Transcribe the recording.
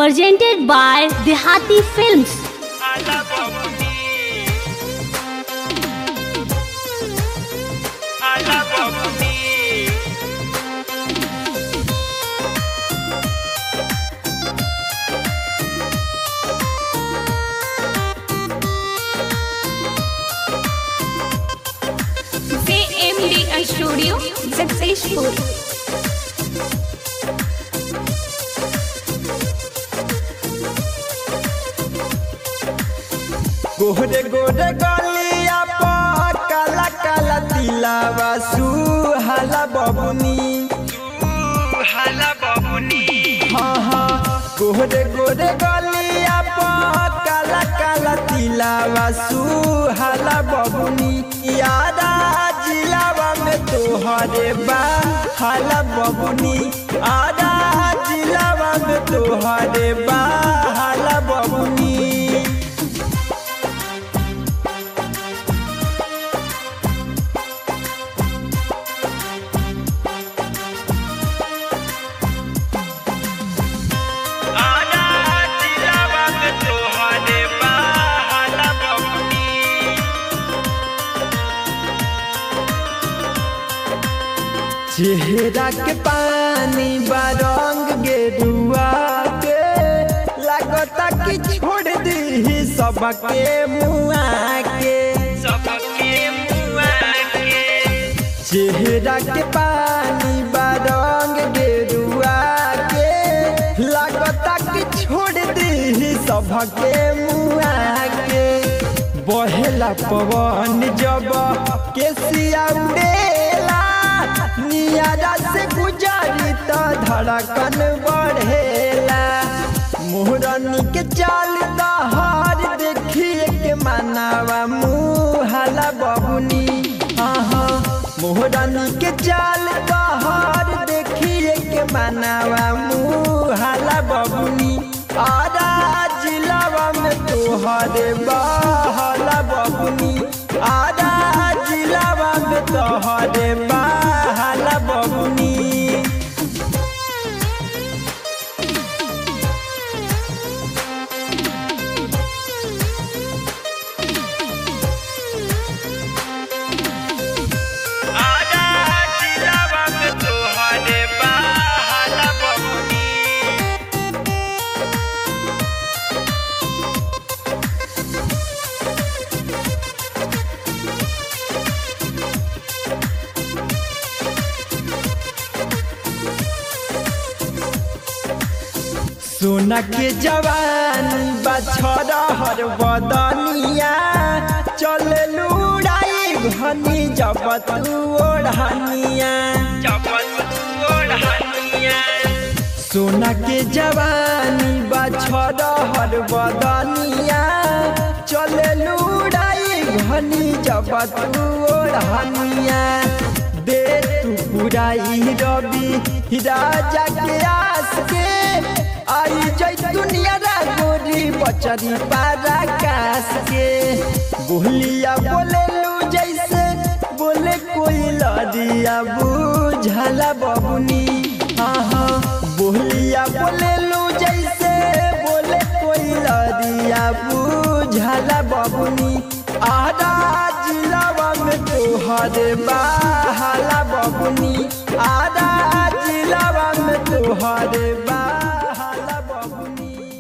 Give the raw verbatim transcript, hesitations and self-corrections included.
presented by Dehati Films. J M D Studio successful. गोरे गोरे गलिया पर काला काला तिलावा सुहाला बबुनी सुहाला बबुनी हाँ हाँ गोरे गोरे गलिया पर काला काला तिलावा सुहाला बबुनी यादा जिलावा में तोहरे बा हाला बबुनी आदा जिलावा में तोहरे बा हाला बबुनी चेहरा के पानी बारंग गेरुआ के लगता कि छोड़ दी सबके मुआ के सबके मुआ के चेहरा के पानी बारंग गेरुआ के लगता कि छोड़ दी सबके मुआ के बहेला पवन जब के सिया उड़ेला नियारा से गुजारी तो धड़कन बढ़ेला मोहरानी के चाल दहार देखिए के मनावा मुहाला बबुनी हाँ मोहरानी के चाल दहार देखिए के मनावा मुहाला बबुनी आरा जिलावा में तोहरे बहाला बबुनी आरा जिलावा में तोहरे बहाला बबुनी सोना के जवानी बछड़ा हर बदनिया चल लुड़ाई घनी जब तू ओढ़निया सोना के जवानी बछड़ा हर बदनिया चल लुड़ाई घनी जब तू ओढ़निया दे तू पुराई रवि राजा के आस के आई जय दुनिया गोरी बचरी पारा कास के बोलिया बोले लू जैसे बोले कोई लड़िया बुझला बबुनी हाँ हाँ बोलिया बोले लू जैसे बोले कोई लड़िया बुझला बबुनी आधा जिलावा में तोहरे बहाला बबुनी आधा जिलावा में तोहरे बहाला बबुनी।